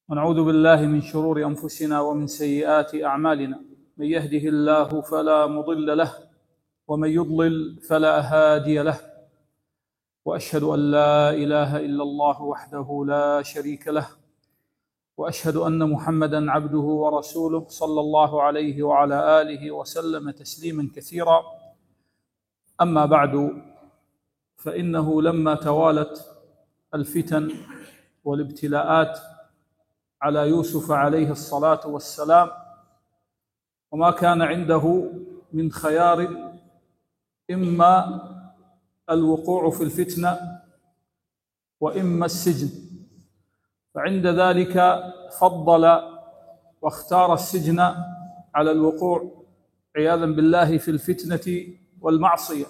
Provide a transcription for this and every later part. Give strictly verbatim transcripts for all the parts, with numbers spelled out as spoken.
ونعوذ بالله من شرور أنفسنا ومن سيئات أعمالنا. من يهده الله فلا مضل له ومن يضلل فلا هادي له، وأشهد أن لا إله إلا الله وحده لا شريك له، وأشهد أن محمدًا عبده ورسوله صلى الله عليه وعلى آله وسلم تسليمًا كثيرا. أما بعد، فإنه لما توالت الفتن والابتلاءات على يوسف عليه الصلاة والسلام، وما كان عنده من خيار إما الوقوع في الفتنة وإما السجن، فعند ذلك فضل واختار السجن على الوقوع عياذا بالله في الفتنة والمعصية.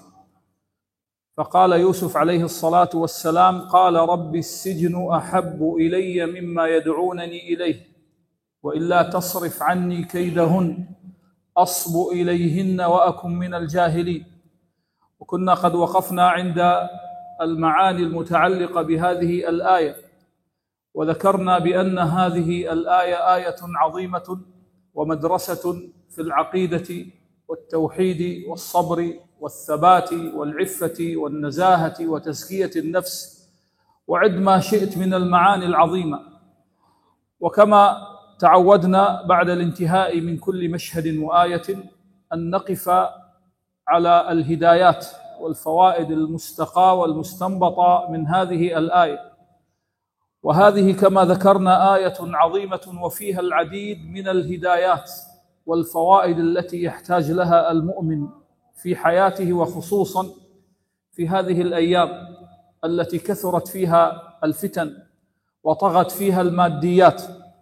فقال يوسف عليه الصلاة والسلام: قال رب السجن أحب إلي مما يدعونني إليه، وإلا تصرف عني كيدهن أصب إليهن وأكن من الجاهلين. وكنا قد وقفنا عند المعاني المتعلقة بهذه الآية، وذكرنا بأن هذه الآية آية عظيمة ومدرسة في العقيدة والتوحيد والصبر والثبات والعفة والنزاهة وتزكية النفس، وعد ما شئت من المعاني العظيمة. وكما تعودنا بعد الانتهاء من كل مشهد وآية أن نقف على الهدايات والفوائد المستقاة والمستنبطة من هذه الآية. وهذه كما ذكرنا آية عظيمة وفيها العديد من الهدايات والفوائد التي يحتاج لها المؤمن في حياته، وخصوصا في هذه الأيام التي كثرت فيها الفتن وطغت فيها الماديات.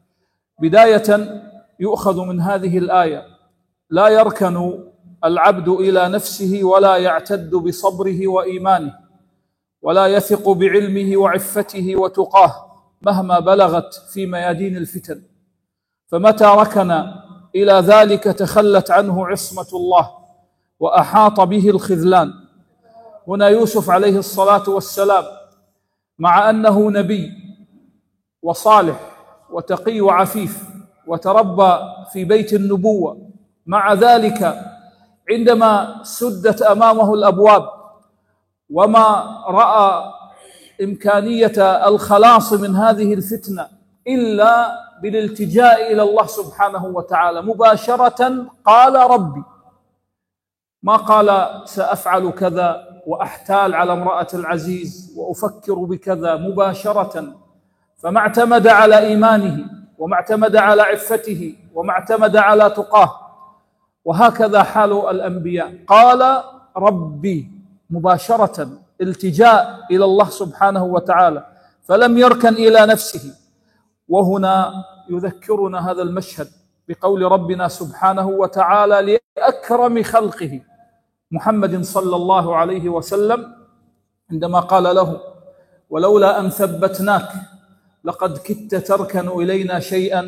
بداية يؤخذ من هذه الآية: لا يركن العبد إلى نفسه ولا يعتد بصبره وإيمانه، ولا يثق بعلمه وعفته وتقاه مهما بلغت في ميادين الفتن، فمتى ركن إلى ذلك تخلت عنه عصمة الله وأحاط به الخذلان. هنا يوسف عليه الصلاة والسلام مع أنه نبي وصالح وتقي وعفيف وتربى في بيت النبوة، مع ذلك عندما سدت أمامه الأبواب وما رأى إمكانية الخلاص من هذه الفتنة إلا بالالتجاء إلى الله سبحانه وتعالى مباشرة، قال ربي، ما قال سأفعل كذا وأحتال على امرأة العزيز وأفكر بكذا، مباشرة. فما اعتمد على إيمانه وما اعتمد على عفته وما اعتمد على تقاه. وهكذا حال الأنبياء، قال ربي مباشرة، التجاء إلى الله سبحانه وتعالى، فلم يركن إلى نفسه. وهنا يذكرنا هذا المشهد بقول ربنا سبحانه وتعالى لأكرم خلقه محمد صلى الله عليه وسلم عندما قال له: ولولا أن ثبتناك لقد كدت تركن إلينا شيئا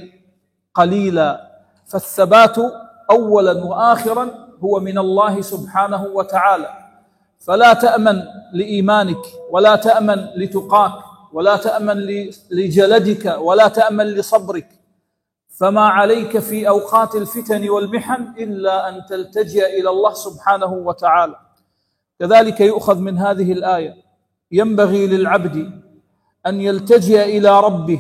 قليلا. فالثبات أولا وآخرا هو من الله سبحانه وتعالى، فلا تأمن لإيمانك ولا تأمن لتقاك ولا تأمن لجلدك ولا تأمن لصبرك، فما عليك في أوقات الفتن والمحن إلا أن تلتجئ إلى الله سبحانه وتعالى. كذلك يؤخذ من هذه الآية: ينبغي للعبد أن يلتجئ إلى ربه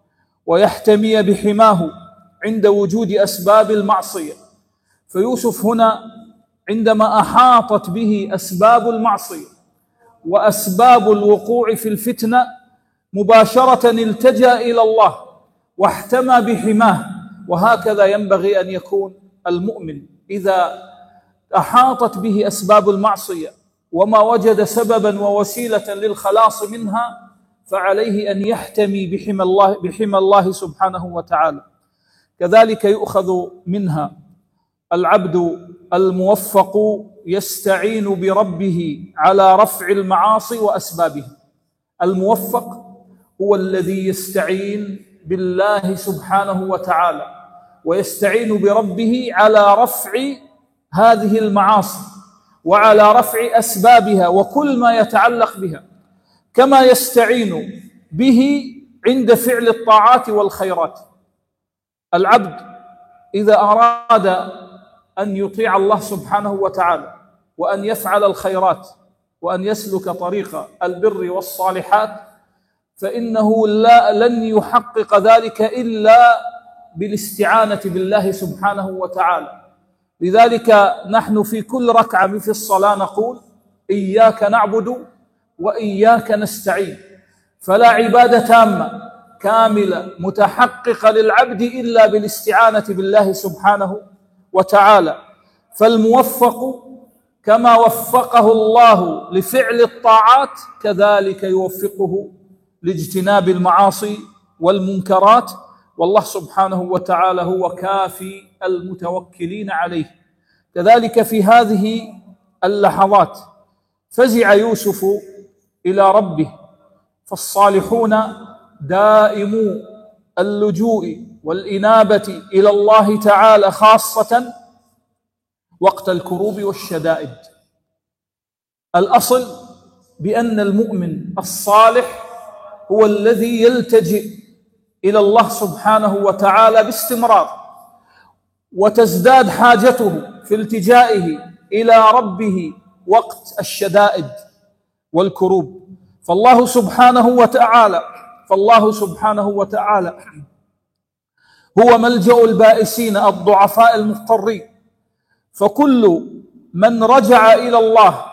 ويحتمي بحماه عند وجود أسباب المعصية. فيوسف هنا عندما أحاطت به أسباب المعصية وأسباب الوقوع في الفتنة، مباشرة التجأ إلى الله واحتمى بحماه. وهكذا ينبغي أن يكون المؤمن إذا أحاطت به أسباب المعصية وما وجد سببا ووسيلة للخلاص منها، فعليه أن يحتمي بحمى الله, بحمى الله سبحانه وتعالى. كذلك يؤخذ منها: العبد الموفق يستعين بربه على رفع المعاصي وأسبابها. الموفق هو الذي يستعين بالله سبحانه وتعالى ويستعين بربه على رفع هذه المعاصي وعلى رفع أسبابها وكل ما يتعلق بها، كما يستعين به عند فعل الطاعات والخيرات. العبد إذا أراد أن يطيع الله سبحانه وتعالى وأن يفعل الخيرات وأن يسلك طريق البر والصالحات، فإنه لا لن يحقق ذلك إلا بالاستعانة بالله سبحانه وتعالى. لذلك نحن في كل ركعة في الصلاة نقول: إياك نعبد وإياك نستعين. فلا عبادة تامة كاملة متحققة للعبد إلا بالاستعانة بالله سبحانه وتعالى. فالموفق كما وفقه الله لفعل الطاعات كذلك يوفقه لاجتناب المعاصي والمنكرات، والله سبحانه وتعالى هو كافي المتوكلين عليه. كذلك في هذه اللحظات فزع يوسف إلى ربه، فالصالحون دائمو اللجوء والإنابة إلى الله تعالى خاصة وقت الكروب والشدائد. الأصل بأن المؤمن الصالح هو الذي يلتجئ إلى الله سبحانه وتعالى باستمرار، وتزداد حاجته في التجائه إلى ربه وقت الشدائد والكروب. فالله سبحانه وتعالى فالله سبحانه وتعالى هو ملجأ البائسين الضعفاء المضطرين. فكل من رجع إلى الله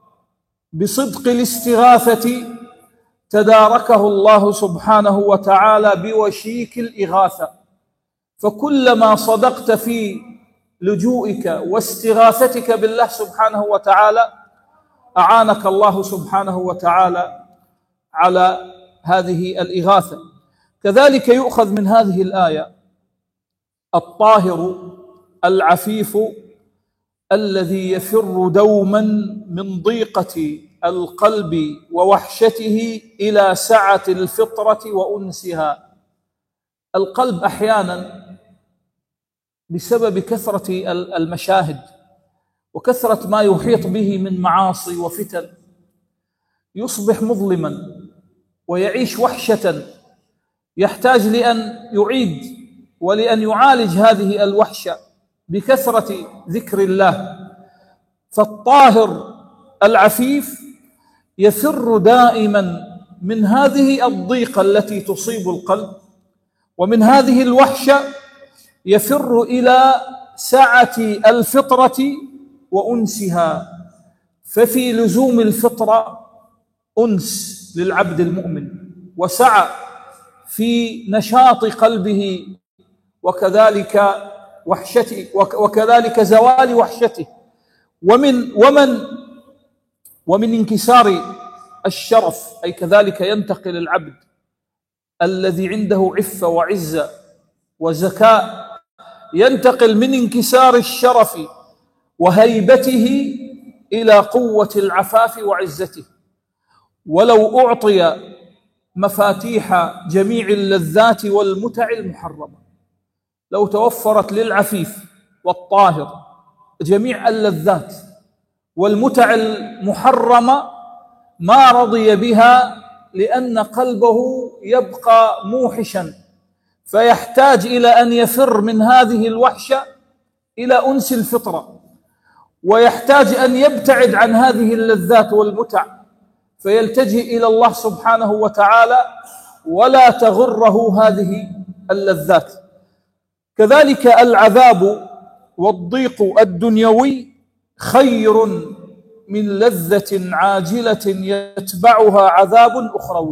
بصدق الاستغاثة تداركه الله سبحانه وتعالى بوشيك الإغاثة. فكلما صدقت في لجوئك واستغاثتك بالله سبحانه وتعالى أعانك الله سبحانه وتعالى على هذه الإغاثة. كذلك يؤخذ من هذه الآية الطاهر العفيف الذي يفر دوما من ضيقة القلب ووحشته إلى سعة الفطرة وأنسها. القلب أحيانا بسبب كثرة المشاهد وكثرة ما يحيط به من معاصي وفتن يصبح مظلما ويعيش وحشة، يحتاج لأن يعيد ولأن يعالج هذه الوحشة بكثرة ذكر الله. فالطاهر العفيف يفر دائما من هذه الضيقة التي تصيب القلب ومن هذه الوحشة، يفر إلى سعة الفطرة وأنسها. ففي لزوم الفطرة أنس للعبد المؤمن وسعة في نشاط قلبه، وكذلك وحشته وكذلك زوال وحشته. ومن ومن ومن انكسار الشرف، أي كذلك ينتقل العبد الذي عنده عفة وعزة وزكاء، ينتقل من انكسار الشرف وهيبته إلى قوة العفاف وعزته. ولو أعطي مفاتيح جميع اللذات والمتع المحرمة، لو توفرت للعفيف والطاهر جميع اللذات والمتع المحرمة ما رضي بها، لأن قلبه يبقى موحشا، فيحتاج إلى أن يفر من هذه الوحشة إلى أنس الفطرة، ويحتاج أن يبتعد عن هذه اللذات والمتع، فيلتجئ إلى الله سبحانه وتعالى ولا تغره هذه اللذات. كذلك العذاب والضيق الدنيوي خير من لذة عاجلة يتبعها عذاب أخروي.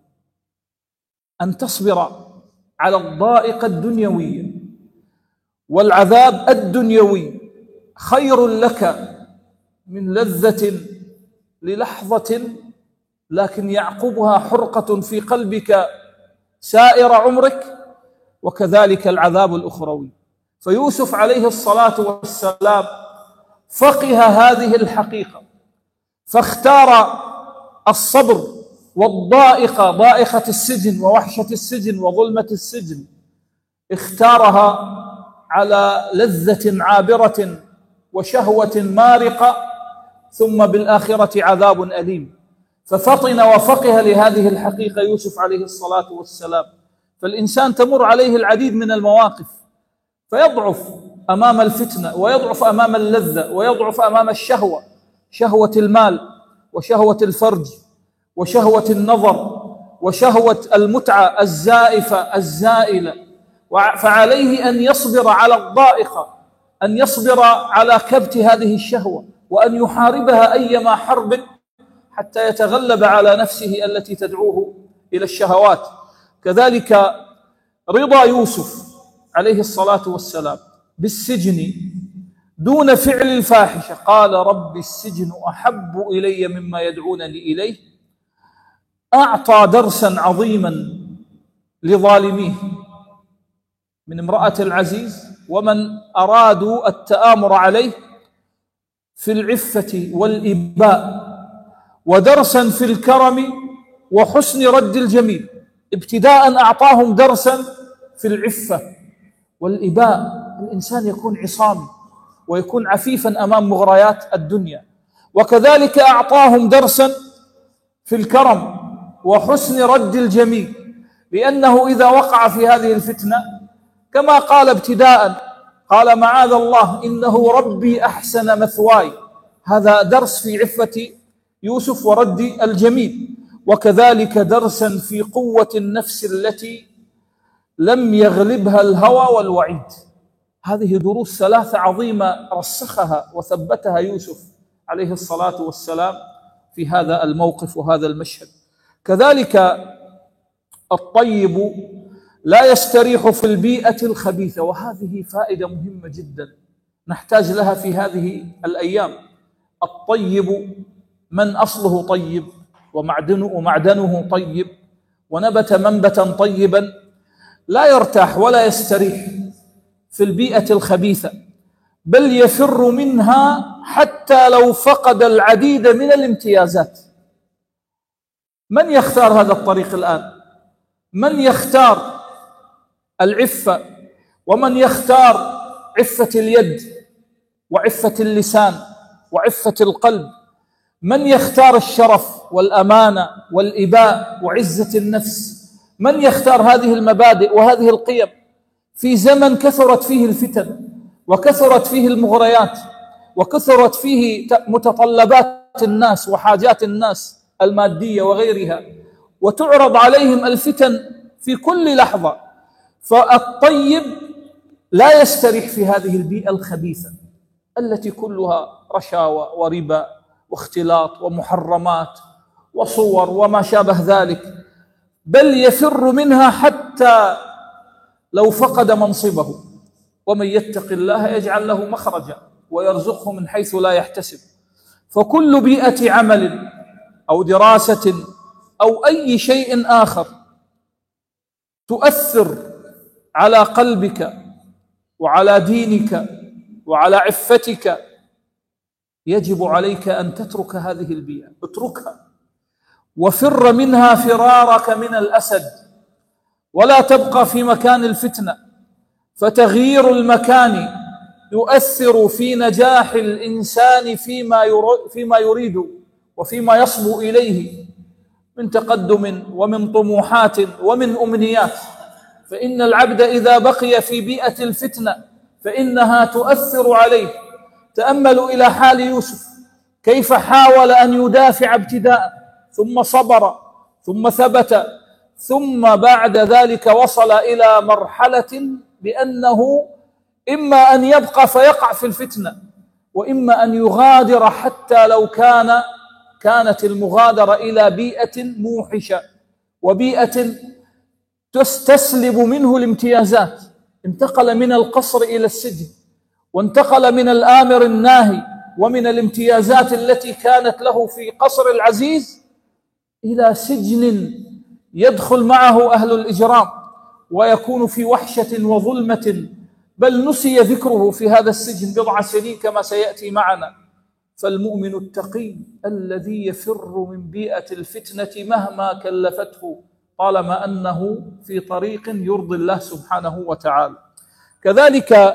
أن تصبر على الضائقة الدنيوية والعذاب الدنيوي خير لك من لذة للحظة لكن يعقبها حرقة في قلبك سائر عمرك، وكذلك العذاب الأخروي. فيوسف عليه الصلاة والسلام فقه هذه الحقيقة، فاختار الصبر والضائقة، ضائقة السجن ووحشة السجن وظلمة السجن، اختارها على لذة عابرة وشهوة مارقة، ثم بالآخرة عذاب أليم. ففطن وفقه لهذه الحقيقة يوسف عليه الصلاة والسلام. فالإنسان تمر عليه العديد من المواقف فيضعف أمام الفتنة، ويضعف أمام اللذة، ويضعف أمام الشهوة، شهوة المال وشهوة الفرج وشهوة النظر وشهوة المتعة الزائفة الزائلة. فعليه أن يصبر على الضائقة، أن يصبر على كبت هذه الشهوة، وأن يحاربها أيما حرب حتى يتغلب على نفسه التي تدعوه إلى الشهوات. كذلك رضا يوسف عليه الصلاة والسلام بالسجن دون فعل الفاحشة، قال رب السجن أحب إلي مما يدعونني إليه، أعطى درسا عظيما لظالميه من امرأة العزيز ومن أرادوا التآمر عليه في العفة والإباء، ودرسا في الكرم وحسن رد الجميل. ابتداء أعطاهم درسا في العفة والإباء، الإنسان يكون عصامي ويكون عفيفا أمام مغريات الدنيا. وكذلك أعطاهم درسا في الكرم وحسن رد الجميل، لأنه إذا وقع في هذه الفتنة كما قال ابتداء، قال معاذ الله إنه ربي أحسن مثواي. هذا درس في عفة يوسف ورد الجميل. وكذلك درسا في قوة النفس التي لم يغلبها الهوى والوعيد. هذه دروس ثلاثة عظيمة رسخها وثبتها يوسف عليه الصلاة والسلام في هذا الموقف وهذا المشهد. كذلك الطيب لا يستريح في البيئة الخبيثة، وهذه فائدة مهمة جدا نحتاج لها في هذه الأيام. الطيب من أصله طيب ومعدنه, ومعدنه طيب ونبت منبتا طيبا لا يرتاح ولا يستريح في البيئة الخبيثة، بل يفر منها حتى لو فقد العديد من الامتيازات. من يختار هذا الطريق الآن؟ من يختار العفة، ومن يختار عفة اليد وعفة اللسان وعفة القلب؟ من يختار الشرف والأمانة والإباء وعزة النفس؟ من يختار هذه المبادئ وهذه القيم في زمن كثرت فيه الفتن وكثرت فيه المغريات وكثرت فيه متطلبات الناس وحاجات الناس المادية وغيرها، وتعرض عليهم الفتن في كل لحظة؟ فالطيب لا يستريح في هذه البيئة الخبيثة التي كلها رشاوى وربا واختلاط ومحرمات وصور وما شابه ذلك، بل يفر منها حتى لو فقد منصبه. ومن يتق الله يجعل له مخرجا ويرزقه من حيث لا يحتسب. فكل بيئة عمل أو دراسة أو أي شيء آخر تؤثر على قلبك وعلى دينك وعلى عفتك يجب عليك أن تترك هذه البيئة، اتركها وفر منها فرارك من الأسد، ولا تبقى في مكان الفتنة. فتغيير المكان يؤثر في نجاح الإنسان فيما فيما يريد وفيما يصبو إليه من تقدم ومن طموحات ومن أمنيات. فإن العبد إذا بقي في بيئة الفتنة فإنها تؤثر عليه. تأملوا إلى حال يوسف كيف حاول أن يدافع ابتداء، ثم صبر، ثم ثبت، ثم بعد ذلك وصل إلى مرحلة بأنه إما أن يبقى فيقع في الفتنة، وإما أن يغادر، حتى لو كان كانت المغادرة إلى بيئة موحشة وبيئة تستسلب منه الامتيازات. انتقل من القصر إلى السجن، وانتقل من الآمر الناهي ومن الامتيازات التي كانت له في قصر العزيز إلى سجن يدخل معه أهل الإجرام ويكون في وحشة وظلمة، بل نسي ذكره في هذا السجن بضع سنين كما سيأتي معنا. فالمؤمن التقي الذي يفر من بيئة الفتنة مهما كلفته طالما أنه في طريق يرضي الله سبحانه وتعالى. كذلك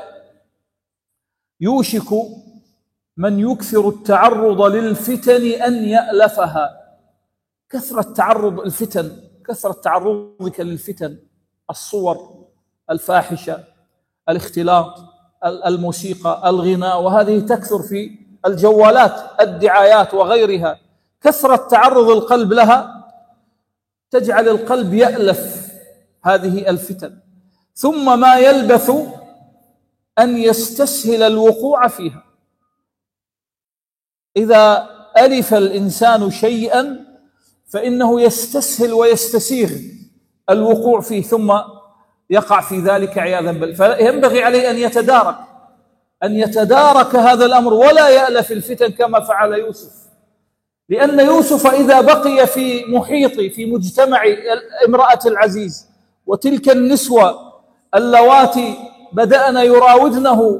يوشك من يكثر التعرض للفتن أن يألفها، كثرة تعرض الفتن، كثرة تعرضك للفتن، الصور الفاحشة، الاختلاط، الموسيقى، الغناء، وهذه تكثر في الجوالات، الدعايات وغيرها. كثرة تعرض القلب لها تجعل القلب يألف هذه الفتن، ثم ما يلبث أن يستسهل الوقوع فيها. إذا ألف الإنسان شيئا فإنه يستسهل ويستسيغ الوقوع فيه، ثم يقع في ذلك عياذا بالله. فينبغي عليه أن يتدارك أن يتدارك هذا الأمر ولا يألف الفتن كما فعل يوسف، لأن يوسف إذا بقي في محيط في مجتمع امرأة العزيز وتلك النسوة اللواتي بدأن يراودنه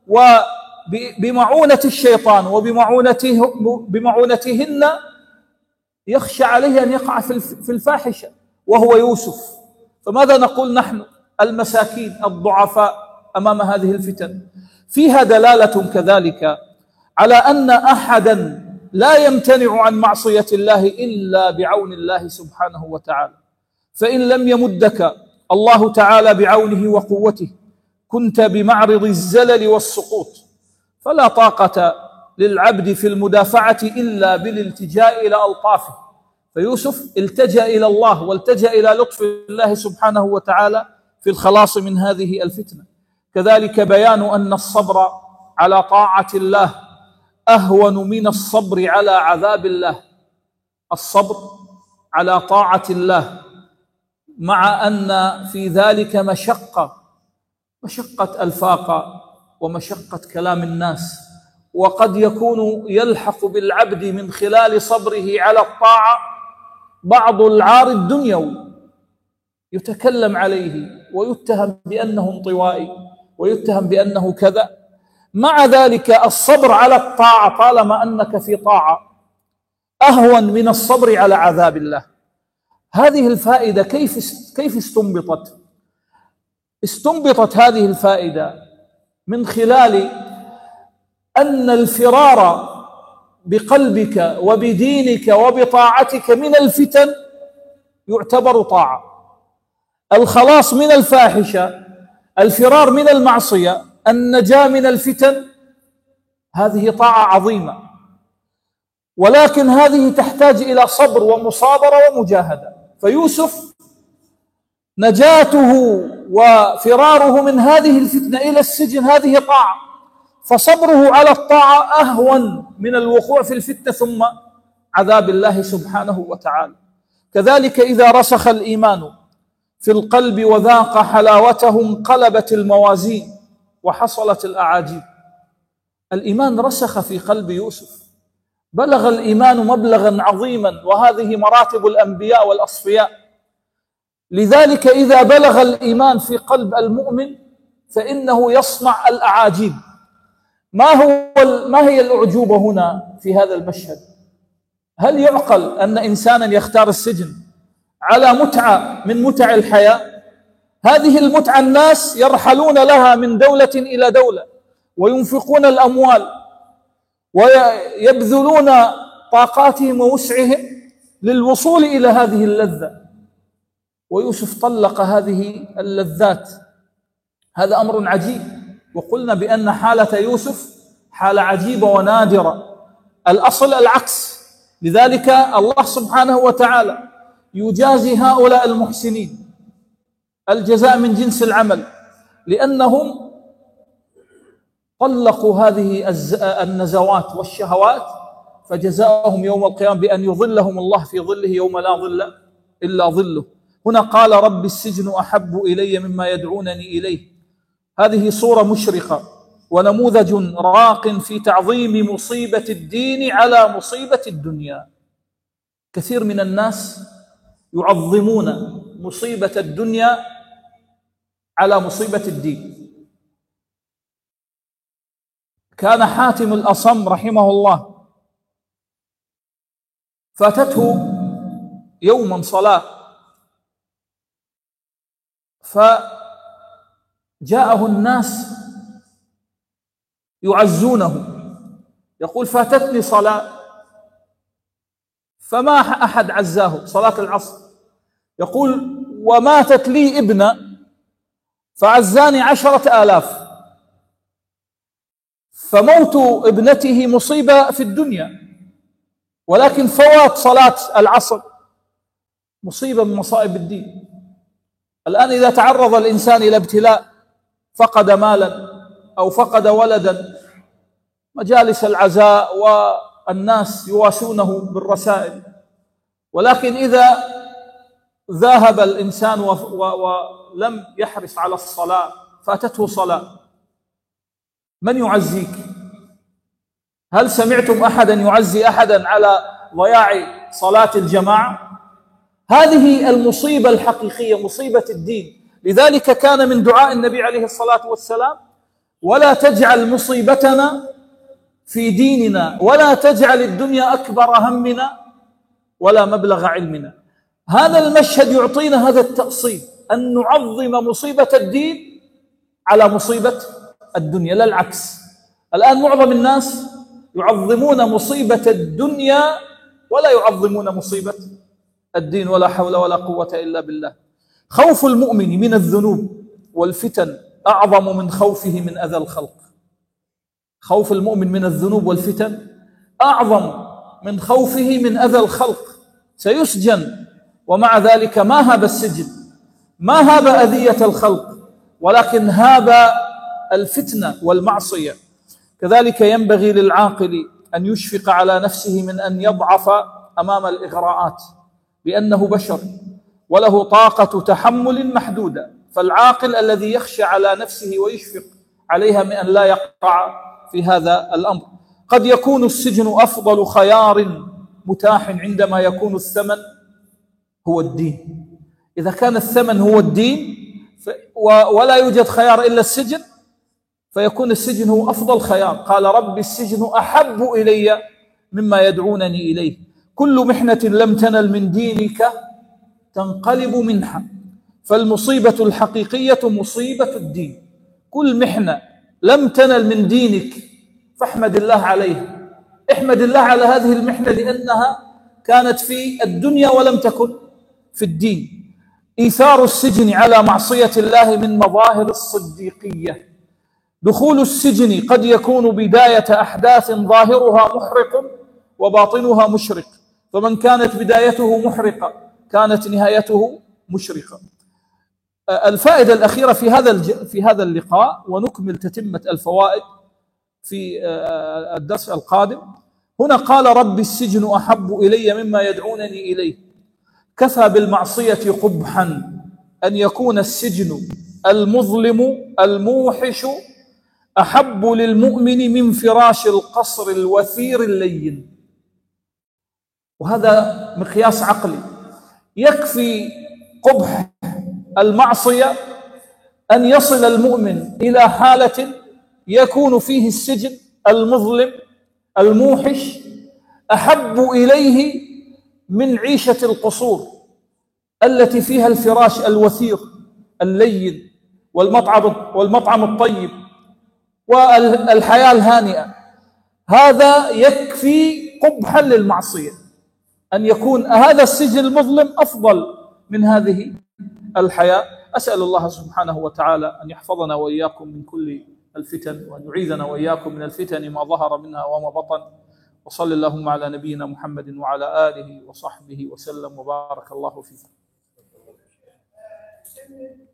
وبمعونة الشيطان وبمعونته بمعونتهن يخشى عليه أن يقع في الفاحشة وهو يوسف. فماذا نقول نحن المساكين الضعفاء أمام هذه الفتن؟ فيها دلالة كذلك على أن أحدا لا يمتنع عن معصية الله إلا بعون الله سبحانه وتعالى. فإن لم يمدك الله تعالى بعونه وقوته كنت بمعرض الزلل والسقوط، فلا طاقة للعبد في المدافعة إلا بالالتجاء إلى ألطافه. فيوسف التجأ إلى الله والتجأ إلى لطف الله سبحانه وتعالى في الخلاص من هذه الفتنة. كذلك بيان أن الصبر على طاعة الله أهون من الصبر على عذاب الله. الصبر على طاعة الله مع أن في ذلك مشقة، مشقة الفاقة ومشقة كلام الناس، وقد يكون يلحق بالعبد من خلال صبره على الطاعة بعض العار الدنيوي، يتكلم عليه ويتهم بأنه انطوائي ويتهم بأنه كذا. مع ذلك الصبر على الطاعة طالما أنك في طاعة أهون من الصبر على عذاب الله. هذه الفائدة كيف كيف استنبطت؟ استنبطت هذه الفائدة من خلال أن الفرار بقلبك وبدينك وبطاعتك من الفتن يعتبر طاعة. الخلاص من الفاحشة، الفرار من المعصية، النجاة من الفتن، هذه طاعة عظيمة، ولكن هذه تحتاج إلى صبر ومصابرة ومجاهدة. فيوسف نجاته وفراره من هذه الفتنة إلى السجن هذه طاعة، فصبره على الطاعة أهون من الوقوع في الفتنة ثم عذاب الله سبحانه وتعالى. كذلك إذا رسخ الإيمان في القلب وذاق حلاوته انقلبت الموازين وحصلت الأعاجيب. الإيمان رسخ في قلب يوسف، بلغ الإيمان مبلغا عظيما، وهذه مراتب الأنبياء والأصفياء. لذلك إذا بلغ الإيمان في قلب المؤمن فإنه يصنع الأعاجيب. ما هو ما هي الأعجوبة هنا في هذا المشهد؟ هل يعقل أن إنسانا يختار السجن على متعة من متع الحياة؟ هذه المتعة الناس يرحلون لها من دولة إلى دولة وينفقون الأموال ويبذلون طاقاتهم ووسعهم للوصول إلى هذه اللذة، ويوسف طلق هذه اللذات. هذا أمر عجيب، وقلنا بأن حالة يوسف حالة عجيبة ونادرة، الأصل العكس. لذلك الله سبحانه وتعالى يجازي هؤلاء المحسنين الجزاء من جنس العمل، لأنهم طلقوا هذه النزوات والشهوات، فجزاؤهم يوم القيامة بأن يظلهم الله في ظله يوم لا ظل إلا ظله. هنا قال رب السجن أحب إلي مما يدعونني إليه. هذه صورة مشرقة ونموذج راق في تعظيم مصيبة الدين على مصيبة الدنيا. كثير من الناس يعظمون مصيبة الدنيا على مصيبة الدين. كان حاتم الأصم رحمه الله فاتته يوما صلاة، فجاءه الناس يعزونه، يقول فاتتني صلاة فما أحد عزاه صلاة العصر. يقول: وماتت لي ابنة فعزاني عشرة آلاف. فموت ابنته مصيبة في الدنيا، ولكن فوات صلاة العصر مصيبة من مصائب الدين. الآن إذا تعرض الإنسان إلى ابتلاء، فقد مالا أو فقد ولدا، مجالس العزاء والناس يواسونه بالرسائل، ولكن إذا ذهب الإنسان ولم يحرص على الصلاة، فاتته صلاة، من يعزيك؟ هل سمعتم أحدا يعزي أحدا على ضياع صلاة الجماعة؟ هذه المصيبة الحقيقية، مصيبة الدين. لذلك كان من دعاء النبي عليه الصلاة والسلام: ولا تجعل مصيبتنا في ديننا، ولا تجعل الدنيا أكبر همنا ولا مبلغ علمنا. هذا المشهد يعطينا هذا التأصيل، أن نعظم مصيبة الدين على مصيبة الدنيا، لا العكس. الآن معظم الناس يعظمون مصيبة الدنيا ولا يعظمون مصيبة الدين، ولا حول ولا قوة إلا بالله. خوف المؤمن من الذنوب والفتن أعظم من خوفه من أذى الخلق. خوف المؤمن من الذنوب والفتن أعظم من خوفه من أذى الخلق. سيسجن ومع ذلك ما هاب السجن، ما هاب أذية الخلق، ولكن هاب الفتنة والمعصية. كذلك ينبغي للعاقل أن يشفق على نفسه من أن يضعف أمام الإغراءات، لأنه بشر وله طاقة تحمل محدودة. فالعاقل الذي يخشى على نفسه ويشفق عليها من أن لا يقع في هذا الأمر. قد يكون السجن أفضل خيار متاح عندما يكون الثمن هو الدين. إذا كان الثمن هو الدين ولا يوجد خيار إلا السجن، فيكون السجن هو أفضل خيار. قال: رب السجن أحب إلي مما يدعونني إليه. كل محنة لم تنل من دينك تنقلب منحة. فالمصيبة الحقيقية مصيبة الدين. كل محنة لم تنل من دينك فاحمد الله عليها. احمد الله على هذه المحنة لأنها كانت في الدنيا ولم تكن في الدين. إيثار السجن على معصية الله من مظاهر الصديقية. دخول السجن قد يكون بداية أحداث ظاهرها محرق وباطنها مشرق، فمن كانت بدايته محرقة كانت نهايته مشرقة. الفائدة الأخيرة في هذا في هذا اللقاء، ونكمل تتمة الفوائد في الدرس القادم. هنا قال: رب السجن أحب إلي مما يدعونني إليه. كفى بالمعصية قبحا أن يكون السجن المظلم الموحش أحب للمؤمن من فراش القصر الوثير اللين. وهذا مقياس عقلي. يكفي قبح المعصية أن يصل المؤمن إلى حالة يكون فيه السجن المظلم الموحش أحب إليه من عيشة القصور التي فيها الفراش الوثير اللين والمطعم والمطعم الطيب والحياة الهانئة. هذا يكفي قبحا للمعصية، أن يكون هذا السجن المظلم أفضل من هذه الحياة. أسأل الله سبحانه وتعالى أن يحفظنا وإياكم من كل الفتن، وأن يعيذنا وإياكم من الفتن ما ظهر منها وما بطن. وصلى اللهم على نبينا محمد وعلى آله وصحبه وسلم، وبارك الله فيكم.